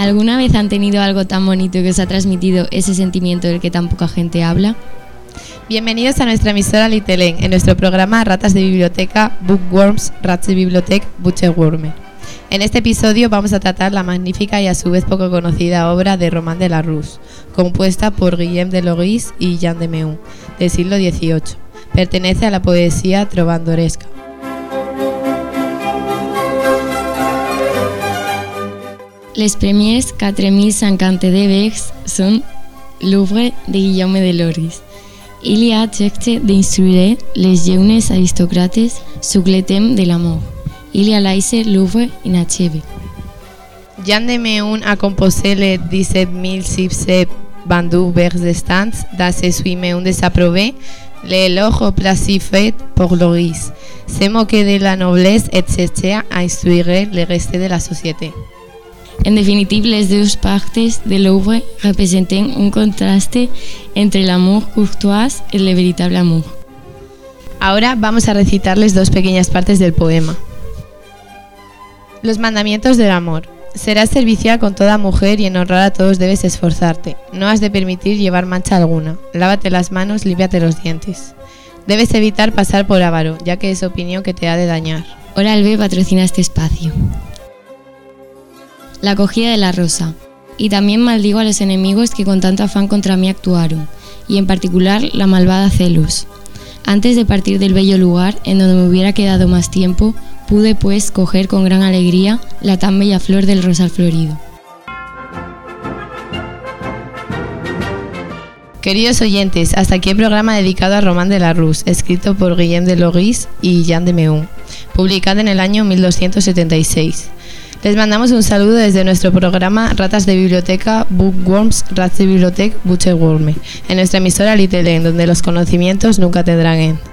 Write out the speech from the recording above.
¿Alguna vez han tenido algo tan bonito que os ha transmitido ese sentimiento del que tan poca gente habla? Bienvenidos a nuestra emisora Litelen, en nuestro programa Ratas de Biblioteca, Bookworms, Rats de Biblioteca, Butcherworme. En este episodio vamos a tratar la magnífica y a su vez poco conocida obra de Roman de la Rus, compuesta por Guillaume de Logis y Jean de Meun, del siglo XVIII. Pertenece a la poesía trovandoresca. Les premiers 4050 vers sont l'œuvre de Guillaume de Logis. Il y a tracté d'instruire les jeunes aristocrates sur le thème de l'amour. Il y a laissé l'œuvre inachevée. Jean de Meun a composé les 17.622 vers restants dans ce suis Meun désapprouvé, l'éloge placé fait pour Logis. Se moquait de la noblesse et cherchait à instruire le reste de la société. En definitiva, les dues parts de l'œuvre representen un contraste entre l'amour courtois y el veritable amor. Ahora vamos a recitarles dos pequeñas partes del poema. Los mandamientos del amor. Serás servicial con toda mujer y en honrar a todos debes esforzarte. No has de permitir llevar mancha alguna. Lávate las manos, límpiate los dientes. Debes evitar pasar por avaro, ya que es opinión que te ha de dañar. Oral B patrocina este espacio. La acogida de la rosa. Y también maldigo a los enemigos que con tanto afán contra mí actuaron, y en particular la malvada Celus. Antes de partir del bello lugar, en donde me hubiera quedado más tiempo, pude pues coger con gran alegría la tan bella flor del rosal florido. Queridos oyentes, hasta aquí el programa dedicado a Roman de la Rus, escrito por Guillaume de Logis y Jean de Meun, publicado en el año 1276. Les mandamos un saludo desde nuestro programa Ratas de Biblioteca, Bookworms, Rats de Biblioteca, Butcherworme, en nuestra emisora Litelen, donde los conocimientos nunca tendrán end.